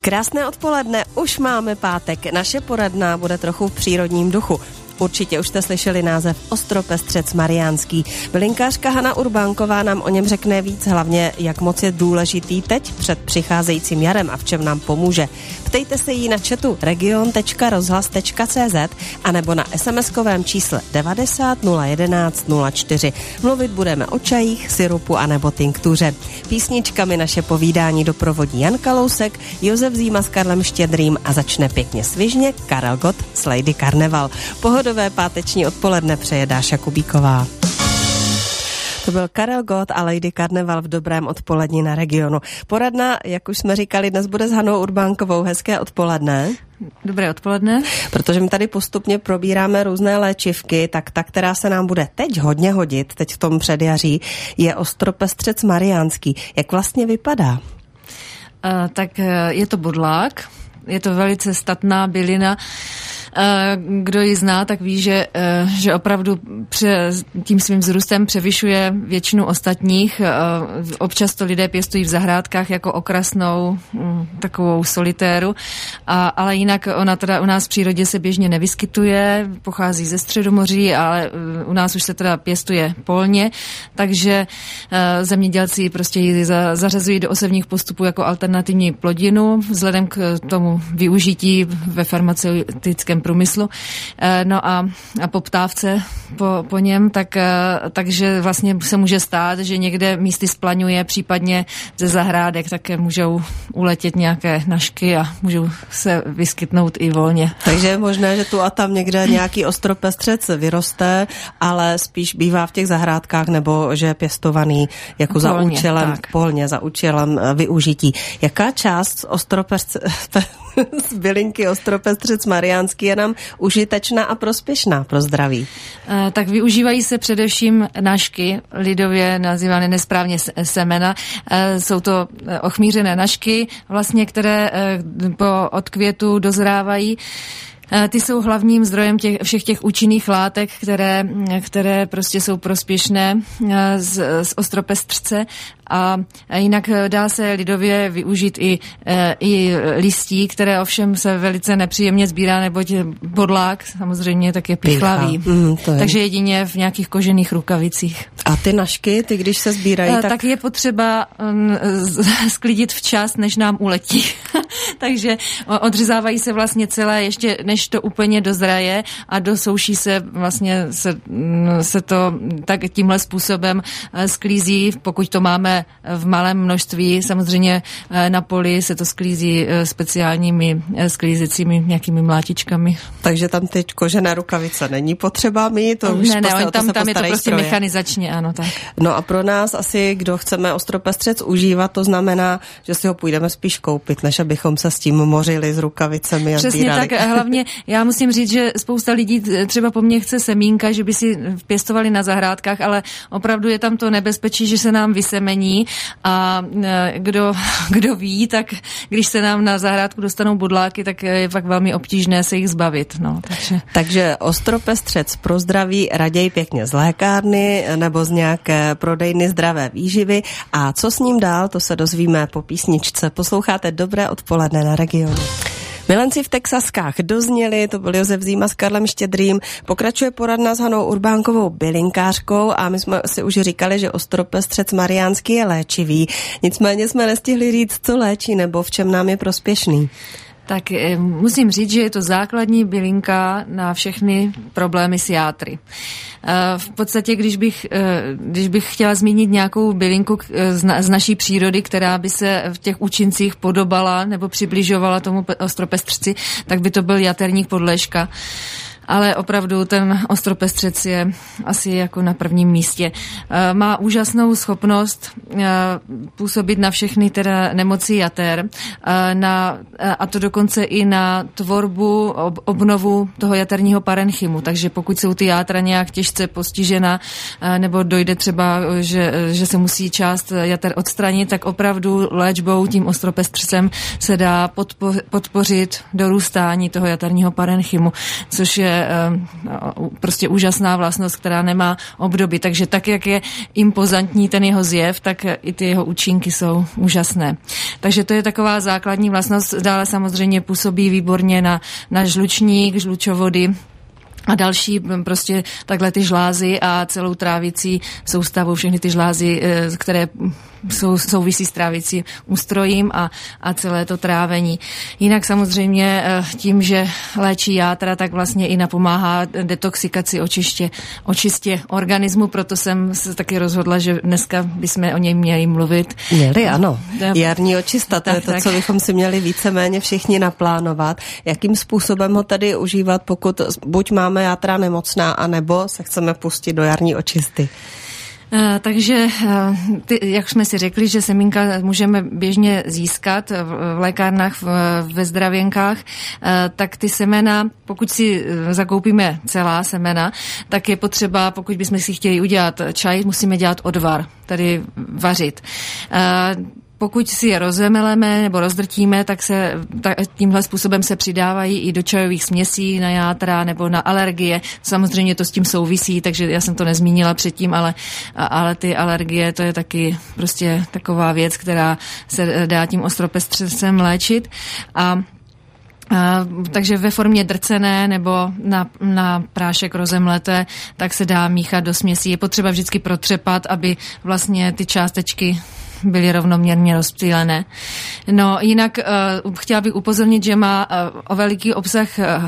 Krásné odpoledne, už máme pátek. Naše poradna bude trochu v přírodním duchu. Určitě už jste slyšeli název Ostropestřec Mariánský. Bylinkářka Hana Urbánková nám o něm řekne víc, hlavně jak moc je důležitý teď před přicházejícím jarem a v čem nám pomůže. Ptejte se jí na chatu region.rozhlas.cz anebo na SMS-kovém čísle 90 011 04. Mluvit budeme o čajích, sirupu anebo tinktuře. Písničkami naše povídání doprovodí Jan Kalousek, Josef Zíma s Karlem Štědrým a začne pěkně svižně Karel Gott s Lady Karneval. Pohodové páteční odpoledne přeje Dáša Kubíková. To byl Karel Gott a Lady Karneval v dobrém odpoledni na Regionu. Poradna, jak už jsme říkali, dnes bude s Hanou Urbánkovou. Hezké odpoledne. Dobré odpoledne. Protože my tady postupně probíráme různé léčivky, tak ta, která se nám bude teď hodně hodit, teď v tom předjaří, je Ostropestřec Mariánský. Jak vlastně vypadá? Tak je to bodlák, je to velice statná bylina. Kdo ji zná, tak ví, že opravdu tím svým vzrůstem převyšuje většinu ostatních. Občas to lidé pěstují v zahrádkách jako okrasnou takovou solitéru, ale jinak ona teda u nás v přírodě se běžně nevyskytuje, pochází ze Středomoří, ale u nás už se teda pěstuje polně, takže zemědělci prostě ji zařazují do osevních postupů jako alternativní plodinu, vzhledem k tomu využití ve farmaceutickém průmyslu. No a poptávce po něm, takže vlastně se může stát, že někde místy splaňuje, případně ze zahrádek také můžou uletět nějaké nažky a můžou se vyskytnout i volně. Takže je možné, že tu a tam někde nějaký ostropestřec vyroste, ale spíš bývá v těch zahrádkách nebo že je pěstovaný jako polně, za účelem polně, za účelem využití. Jaká část z bylinky Ostropestřec Mariánský je nám užitečná a prospěšná pro zdraví? Tak využívají se především nažky, lidově nazývané nesprávně semena. Jsou to ochmířené nažky, vlastně, které po odkvětu dozrávají. Ty jsou hlavním zdrojem všech těch účinných látek, které prostě jsou prospěšné z ostropestřce. A jinak dá se lidově využít i listí, které ovšem se velice nepříjemně sbírá, neboť bodlák samozřejmě tak je pichlavý. Takže jedině v nějakých kožených rukavicích. A ty nažky, ty když se sbírají, tak je potřeba sklidit včas, než nám uletí. Takže odřezávají se vlastně celé, ještě než to úplně dozraje a dosouší se vlastně se to tak tímhle způsobem sklízí, pokud to máme v malém množství. Samozřejmě na poli se to sklízí speciálními sklízecími nějakými mlátičkami. Takže tam teď kožené rukavice není potřeba mít? To už tam je to prostě stroje. Mechanizačně, ano, tak. No a pro nás asi, kdo chceme ostropestřec užívat, to znamená, že si ho půjdeme spíš koupit, než abychom se s tím mořili s rukavicemi a sbírali. Přesně tak, hlavně já musím říct, že spousta lidí třeba po mně chce semínka, že by si pěstovali na zahrádkách, ale opravdu je tam to nebezpečí, že se nám vysemení a kdo ví, tak když se nám na zahrádku dostanou bodláky, tak je fakt velmi obtížné se jich zbavit. No, takže ostropestřec pro zdraví raději pěkně z lékárny nebo z nějaké prodejny zdravé výživy. A co s ním dál, to se dozvíme po písničce. Posloucháte Dobré odpoledne na Regionu. Milenci v Texaskách dozněli, to byl Josef Zíma s Karlem Štědrým. Pokračuje poradna s Hanou Urbánkovou bylinkářkou a my jsme si už říkali, že Ostropestřec Mariánský je léčivý. Nicméně jsme nestihli říct, co léčí nebo v čem nám je prospěšný. Tak musím říct, že je to základní bylinka na všechny problémy s játry. V podstatě, když bych chtěla zmínit nějakou bylinku z naší přírody, která by se v těch účincích podobala nebo přibližovala tomu ostropestřci, tak by to byl jaterník podléžka. Ale opravdu ten ostropestřec je asi jako na prvním místě. Má úžasnou schopnost působit na všechny teda nemoci jater, a to dokonce i na tvorbu, obnovu toho jaterního parenchymu. Takže pokud jsou ty játra nějak těžce postižena, nebo dojde třeba, že se musí část jater odstranit, tak opravdu léčbou tím ostropestřecem se dá podpořit dorůstání toho jaterního parenchymu, což je je prostě úžasná vlastnost, která nemá obdoby. Takže tak, jak je impozantní ten jeho zjev, tak i ty jeho účinky jsou úžasné. Takže to je taková základní vlastnost. Dále samozřejmě působí výborně na žlučník, žlučovody a další prostě takhle ty žlázy a celou trávicí soustavu, všechny ty žlázy, které souvisí s trávicí ústrojím a celé to trávení. Jinak samozřejmě tím, že léčí játra, tak vlastně i napomáhá detoxikaci, očistě organismu, proto jsem se taky rozhodla, že dneska bychom o něm měli mluvit. Měli, ano. Jarní očista, to je to, co bychom si měli víceméně všichni naplánovat. Jakým způsobem ho tady užívat, pokud buď máme játra nemocná, anebo se chceme pustit do jarní očisty? Takže, jak jsme si řekli, že semínka můžeme běžně získat v lékárnách, ve zdravěnkách, tak ty semena, pokud si zakoupíme celá semena, tak je potřeba, pokud bychom si chtěli udělat čaj, musíme dělat odvar, tedy vařit. Pokud si je rozemeleme nebo rozdrtíme, tak tímhle způsobem se přidávají i do čajových směsí na játra nebo na alergie. Samozřejmě to s tím souvisí, takže já jsem to nezmínila předtím, ale ty alergie, to je taky prostě taková věc, která se dá tím ostropestřesem léčit. Takže ve formě drcené nebo na prášek rozemleté, tak se dá míchat do směsí. Je potřeba vždycky protřepat, aby vlastně ty částečky byly rovnoměrně rozptýlené. No jinak chtěla bych upozornit, že má o veliký obsah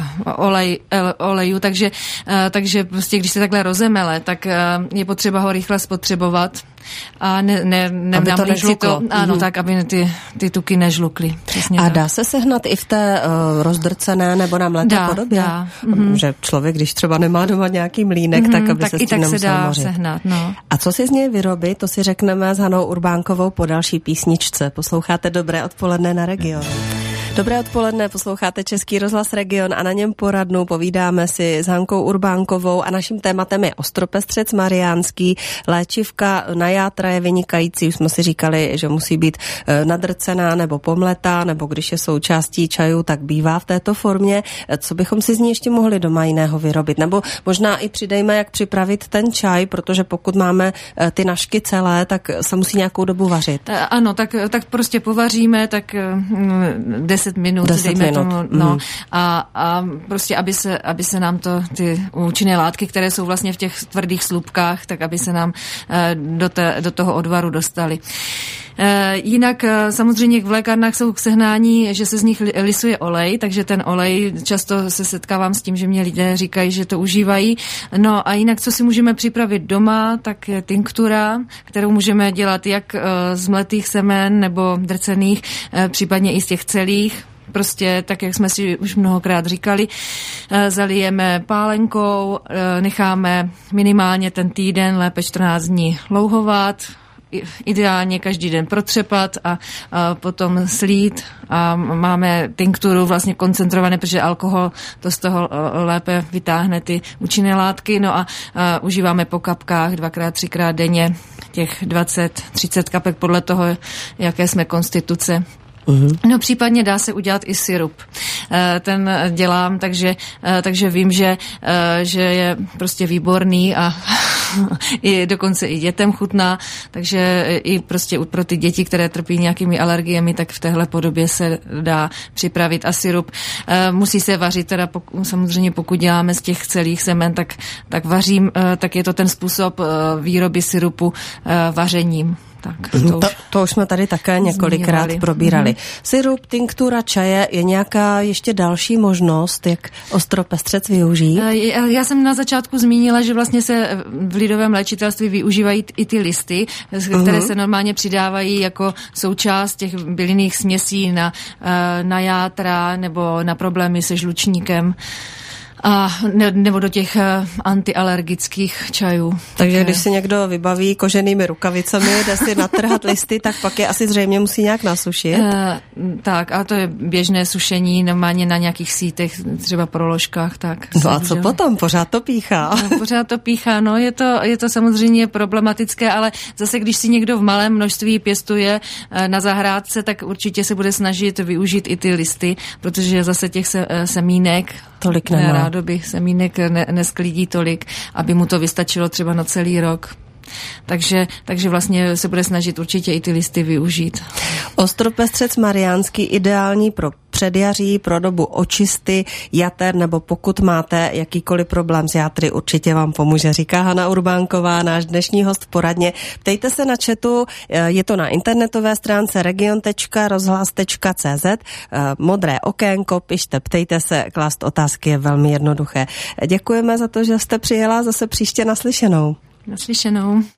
oleju, takže prostě když se takhle rozemele, tak je potřeba ho rychle spotřebovat a aby to to, ano, tak, aby ty tuky nežlukly. Přesně a tak. dá se sehnat i v té rozdrcené nebo namleté podobě? Dá. Že člověk, když třeba nemá doma nějaký mlýnek, tak aby se s tím nemusel mořit. Sehnat, no. A co si z něj vyrobit, to si řekneme s Hanou Urbánkovou po další písničce. Posloucháte Dobré odpoledne na Regionu. Dobré odpoledne, posloucháte Český rozhlas Region a na něm poradnu povídáme si s Hankou Urbánkovou a naším tématem je ostropestřec mariánský. Léčivka na játra je vynikající, už jsme si říkali, že musí být nadrcená nebo pomletá, nebo když je součástí čaju, tak bývá v této formě. Co bychom si z ní ještě mohli doma jiného vyrobit? Nebo možná i přidejme, jak připravit ten čaj, protože pokud máme ty nažky celé, tak se musí nějakou dobu vařit. Ano, tak prostě povaříme, tak 10 minut, dejme tomu, no, a prostě, aby se nám ty účinné látky, které jsou vlastně v těch tvrdých slupkách, tak aby se nám do toho odvaru dostaly. Jinak samozřejmě v lékárnách jsou k sehnání, že se z nich lisuje olej, takže ten olej, často se setkávám s tím, že mě lidé říkají, že to užívají. No a jinak, co si můžeme připravit doma, tak je tinktura, kterou můžeme dělat jak z mletých semen nebo drcených, případně i z těch celých. Prostě tak, jak jsme si už mnohokrát říkali, zalijeme pálenkou, necháme minimálně ten týden, lépe 14 dní louhovat, ideálně každý den protřepat a potom slít a máme tinkturu vlastně koncentrované, protože alkohol to z toho lépe vytáhne ty účinné látky, no a užíváme po kapkách 2x, 3x denně těch 20-30 kapek podle toho, jaké jsme konstituce. No případně dá se udělat i sirup. Ten dělám, takže vím, že je prostě výborný a dokonce i dětem chutná, takže i prostě pro ty děti, které trpí nějakými alergiemi, tak v téhle podobě se dá připravit. A sirup musí se vařit, teda samozřejmě pokud děláme z těch celých semen, tak vařím, tak je to ten způsob výroby sirupu vařením. Tak, to už jsme tady také několikrát probírali. Sirup, tinktura, čaje, je nějaká ještě další možnost, jak ostropestřec využít? Já jsem na začátku zmínila, že vlastně se v lidovém léčitelství využívají i ty listy, které se normálně přidávají jako součást těch bylinných směsí na játra nebo na problémy se žlučníkem. Nebo do těch antialergických čajů. Takže když si někdo vybaví koženými rukavicemi, jde si natrhat listy, tak pak je asi zřejmě musí nějak nasušit. Tak, a to je běžné sušení, normálně na nějakých sítech, třeba pro ložkách. Tak. No a co potom? Pořád to píchá. Pořád to píchá, no je to samozřejmě problematické, ale zase když si někdo v malém množství pěstuje na zahrádce, tak určitě se bude snažit využít i ty listy, protože zase těch semínek tolik nemá. nádoby semínek nesklidí tolik, aby mu to vystačilo třeba na celý rok. Takže vlastně se bude snažit určitě i ty listy využít. Ostropestřec mariánský ideální pro předjaří, pro dobu očisty, jater, nebo pokud máte jakýkoliv problém s játry, určitě vám pomůže, říká Hana Urbánková, náš dnešní host v poradně. Ptejte se na chatu, je to na internetové stránce region.rozhlas.cz, modré okénko, pište, ptejte se, klást otázky je velmi jednoduché. Děkujeme za to, že jste přijela, zase příště naslyšenou. Naslyšenou.